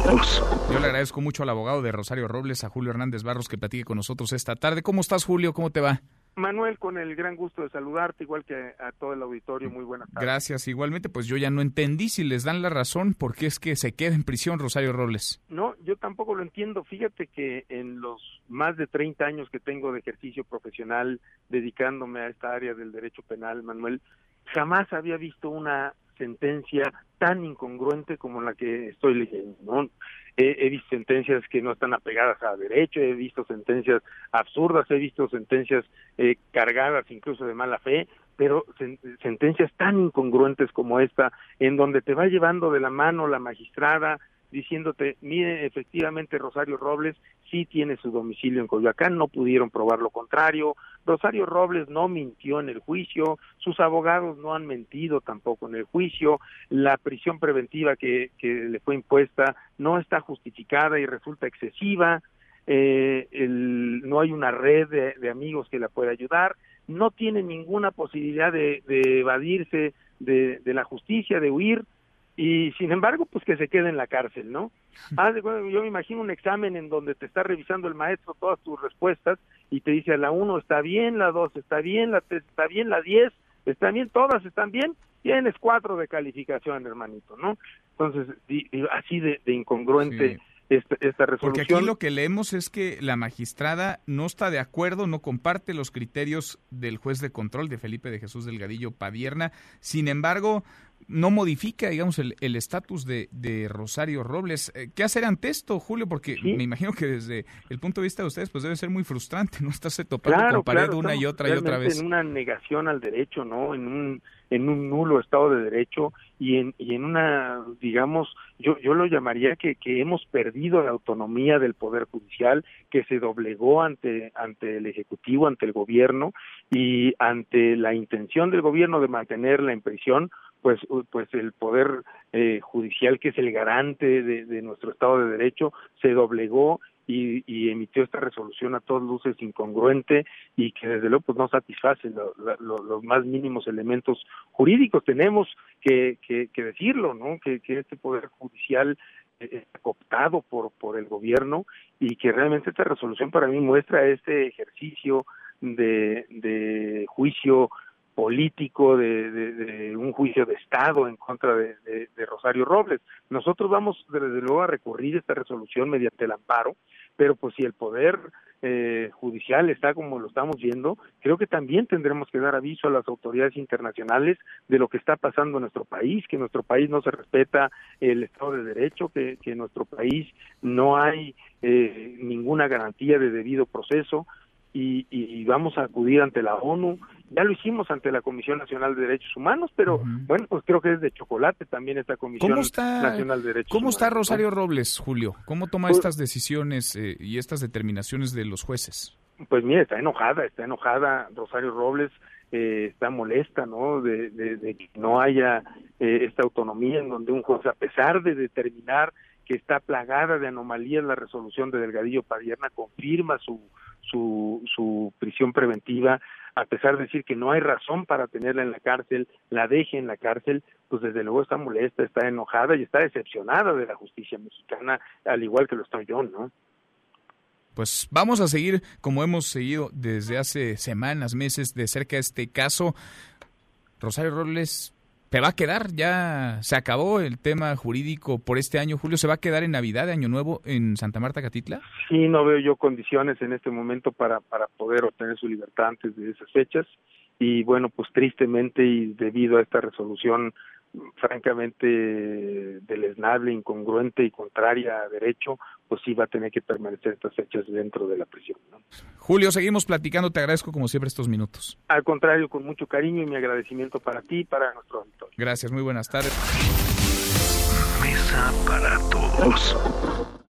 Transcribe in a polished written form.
todos. Yo le agradezco mucho al abogado de Rosario Robles, a Julio Hernández Barros, que platique con nosotros esta tarde. ¿Cómo estás, Julio? ¿Cómo te va? Manuel, con el gran gusto de saludarte, igual que a todo el auditorio, muy buenas tardes. Gracias, igualmente, pues yo ya no entendí si les dan la razón, ¿por qué es que se queda en prisión Rosario Robles? No, yo tampoco lo entiendo. Fíjate que en los más de 30 años que tengo de ejercicio profesional dedicándome a esta área del derecho penal, Manuel, jamás había visto una sentencia tan incongruente como la que estoy leyendo, ¿no? He visto sentencias que no están apegadas a derecho, he visto sentencias absurdas, he visto sentencias cargadas incluso de mala fe, pero sentencias tan incongruentes como esta, en donde te va llevando de la mano la magistrada, diciéndote, mire, efectivamente Rosario Robles sí tiene su domicilio en Coyoacán, no pudieron probar lo contrario, Rosario Robles no mintió en el juicio, sus abogados no han mentido tampoco en el juicio, la prisión preventiva que le fue impuesta no está justificada y resulta excesiva, no hay una red de amigos que la pueda ayudar, no tiene ninguna posibilidad de evadirse de la justicia, de huir, y sin embargo, pues que se quede en la cárcel, ¿no? Yo me imagino un examen en donde te está revisando el maestro todas tus respuestas y te dice, la 1 está bien, la 2 está bien, la 3 está bien, la 10 está bien, todas están bien, tienes 4 de calificación, hermanito, ¿no? Entonces, así de incongruente. Sí. Esta resolución. Porque aquí lo que leemos es que la magistrada no está de acuerdo, no comparte los criterios del juez de control de Felipe de Jesús Delgadillo Padierna, sin embargo, no modifica, digamos, el estatus de Rosario Robles. ¿Qué hacer ante esto, Julio? Porque sí, me imagino que desde el punto de vista de ustedes, pues debe ser muy frustrante, ¿no? Estarse topando con pared una y otra vez. En una negación al derecho, ¿no? En un nulo Estado de Derecho y en una, digamos, yo lo llamaría que hemos perdido la autonomía del Poder Judicial, que se doblegó ante el Ejecutivo, ante el Gobierno, y ante la intención del Gobierno de mantenerla en prisión, pues el Poder Judicial, que es el garante de nuestro Estado de Derecho, se doblegó y emitió esta resolución a todas luces incongruente y que desde luego pues no satisface los más mínimos elementos jurídicos. Tenemos que decirlo, ¿no? Que este Poder Judicial está cooptado por el Gobierno y que realmente esta resolución para mí muestra este ejercicio de juicio político, de un juicio de Estado en contra de Rosario Robles. Nosotros vamos desde luego a recurrir esta resolución mediante el amparo, pero pues si el Poder Judicial está como lo estamos viendo, creo que también tendremos que dar aviso a las autoridades internacionales de lo que está pasando en nuestro país, que en nuestro país no se respeta el Estado de Derecho, que en nuestro país no hay ninguna garantía de debido proceso, y vamos a acudir ante la ONU. Ya lo hicimos ante la Comisión Nacional de Derechos Humanos, pero bueno, pues creo que es de chocolate también esta Comisión Nacional de Derechos Humanos. ¿Cómo está Rosario Robles, Julio? ¿Cómo toma estas decisiones y estas determinaciones de los jueces? Pues mira, está enojada Rosario Robles, está molesta, ¿no? De que no haya esta autonomía en donde un juez, a pesar de determinar que está plagada de anomalías la resolución de Delgadillo Padierna, confirma su prisión preventiva, a pesar de decir que no hay razón para tenerla en la cárcel, la deje en la cárcel, pues desde luego está molesta, está enojada y está decepcionada de la justicia mexicana, al igual que lo estoy yo, ¿no? Pues vamos a seguir, como hemos seguido desde hace semanas, meses, de cerca este caso. Rosario Robles, ¿te va a quedar? Ya se acabó el tema jurídico por este año, Julio. ¿Se va a quedar en Navidad, de Año Nuevo, en Santa Marta, Catitla? Sí, no veo yo condiciones en este momento para poder obtener su libertad antes de esas fechas. Y bueno, pues tristemente y debido a esta resolución francamente deleznable, incongruente y contraria a derecho, pues sí va a tener que permanecer estas fechas dentro de la prisión, ¿no? Julio, seguimos platicando, te agradezco como siempre estos minutos. Al contrario, con mucho cariño y mi agradecimiento para ti y para nuestro auditorio. Gracias, muy buenas tardes. Mesa para todos.